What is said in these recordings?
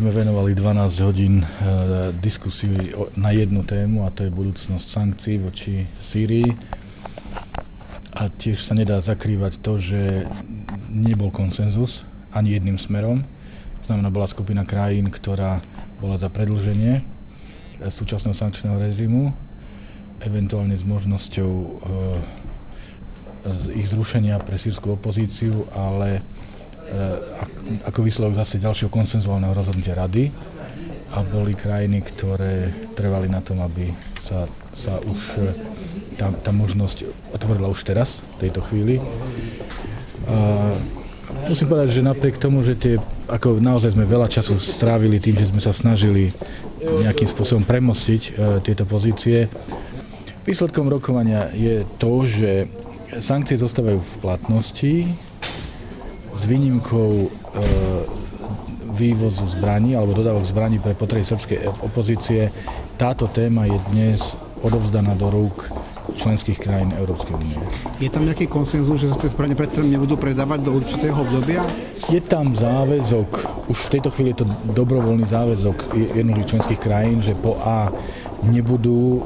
sme venovali 12 hodín diskusii na jednu tému, a to je budúcnosť sankcií voči Sýrii. A tiež sa nedá zakrývať to, že nebol konsenzus ani jedným smerom. Znamená, bola skupina krajín, ktorá bola za predĺženie súčasného sankčného režimu, eventuálne s možnosťou ich zrušenia pre sýrsku opozíciu, ale ako výsledok zase ďalšieho konsenzuálneho rozhodnutia Rady, a boli krajiny, ktoré trvali na tom, aby sa už tá možnosť otvorila už teraz, v tejto chvíli. Musím povedať, že napriek tomu, že ako naozaj sme veľa času strávili tým, že sme sa snažili nejakým spôsobom premostiť tieto pozície, výsledkom rokovania je to, že sankcie zostávajú v platnosti s výnimkou vývozu zbraní alebo dodávok zbraní pre potreby srbskej opozície. Táto téma je dnes odovzdaná do rúk členských krajín Európskej únie. Je tam nejaký konsenzus, že sa tie zbrane predsa nebudú predávať do určitého obdobia? Je tam záväzok, už v tejto chvíli je to dobrovoľný záväzok jednotlivých členských krajín, že po A nebudú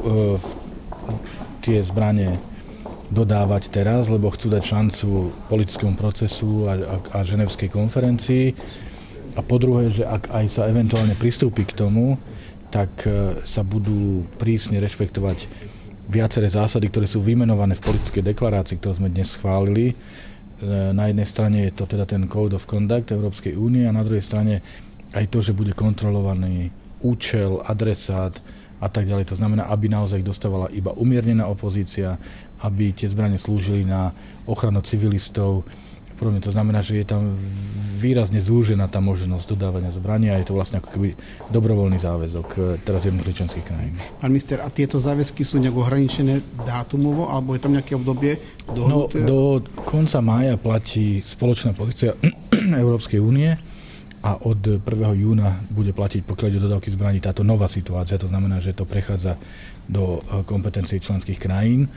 tie zbrane dodávať teraz, lebo chcú dať šancu politickému procesu a ženevskej konferencii. A po druhé, že ak aj sa eventuálne pristúpi k tomu, tak sa budú prísne rešpektovať viaceré zásady, ktoré sú vymenované v politickej deklarácii, ktorú sme dnes schválili. Na jednej strane je to teda ten Code of Conduct Európskej únie a na druhej strane aj to, že bude kontrolovaný účel, adresát a tak ďalej. To znamená, aby naozaj dostávala iba umiernená opozícia, aby tie zbrane slúžili na ochranu civilistov. To znamená, že je tam výrazne zúžená tá možnosť dodávania zbraní a je to vlastne ako keby dobrovoľný záväzok teraz jednotlivých členských krajín. Pán minister, a tieto záväzky sú nejak ohraničené dátumovo, alebo je tam nejaké obdobie dohodnuté? No, do konca mája platí spoločná pozícia Európskej únie a od 1. júna bude platiť, pokiaľ ide o dodávky zbraní, táto nová situácia. To znamená, že to prechádza do kompetencií členských krajín.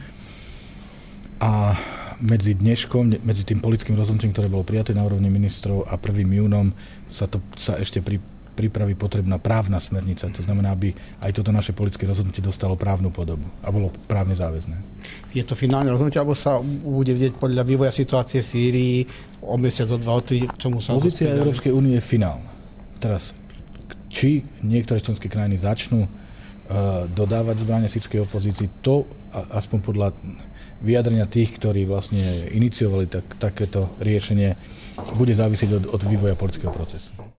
A medzi dneškom, medzi tým politickým rozhodnutím, ktoré bolo prijaté na úrovni ministrov, a 1. júnom sa ešte pripraví potrebná právna smernica. To znamená, aby aj toto naše politické rozhodnutie dostalo právnu podobu a bolo právne záväzné. Je to finálne rozhodnutie, alebo sa bude vidieť podľa vývoja situácie v Sýrii o mesiac, o 2, o 3, čomu sa... Pozícia Európskej únie je finálna. Teraz, či niektoré členské krajiny začnú dodávať zbrane sýrskej opozícii, to aspoň podľa vyjadrenia tých, ktorí vlastne iniciovali takéto riešenie, bude závisieť od vývoja politického procesu.